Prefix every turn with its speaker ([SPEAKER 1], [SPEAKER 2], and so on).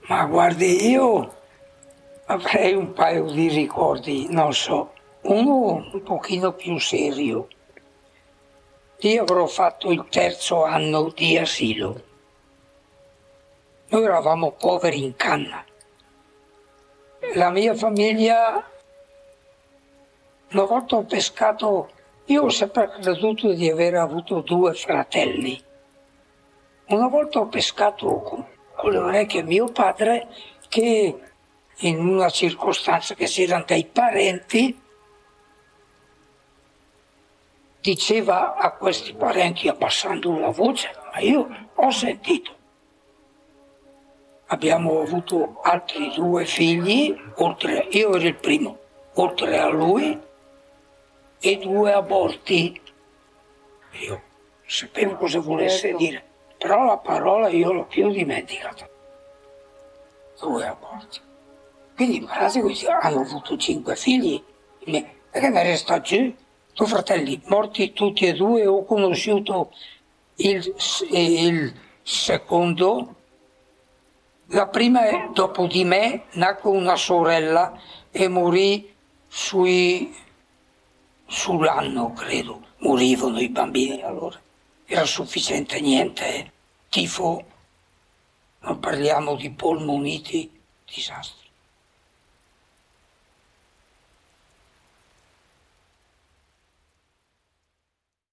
[SPEAKER 1] Ma guardi, io avrei un paio di ricordi, non so, uno un pochino più serio. Io avrò fatto il terzo anno di asilo. Noi eravamo poveri in canna. La mia famiglia, una volta ho pescato, io ho sempre creduto di aver avuto due fratelli. Una volta ho pescato con le orecchie mio padre che in una circostanza che c'erano dei parenti diceva a questi parenti abbassando la voce, ma io ho sentito. Abbiamo avuto altri due figli, io ero il primo, oltre a lui, e due aborti. Io sapevo cosa volesse dire, però la parola io l'ho più dimenticata. Due aborti. Quindi in pratica hanno avuto 5 figli, perché ne resta giù. Due fratelli morti tutti e due, ho conosciuto il secondo. La prima, dopo di me, nacque una sorella e morì sull'anno, credo. Morivano i bambini allora. Era sufficiente niente, tifo, non parliamo di polmoniti, disastri.